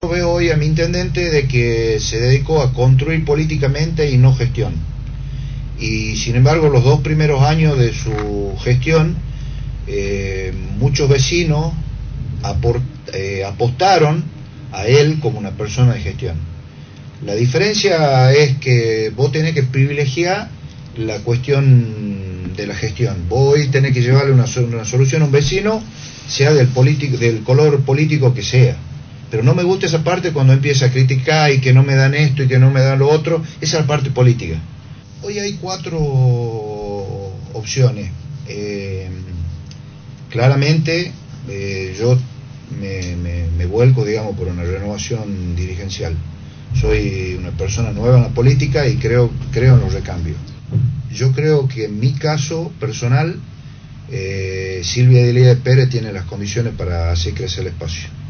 Veo hoy a mi intendente de que se dedicó a construir políticamente y no gestión. Y sin embargo, los 2 primeros años de su gestión, muchos vecinos apostaron a él como una persona de gestión. La diferencia es que vos tenés que privilegiar la cuestión de la gestión. Vos hoy tenés que llevarle una solución a un vecino, sea del color político que sea. Pero no me gusta esa parte cuando empieza a criticar y que no me dan esto y que no me dan lo otro. Esa es la parte política. Hoy hay 4 opciones. Claramente, yo me vuelco, digamos, por una renovación dirigencial. Soy una persona nueva en la política y creo en los recambios. Yo creo que en mi caso personal, Silvia Delía Pérez tiene las condiciones para hacer crecer el espacio.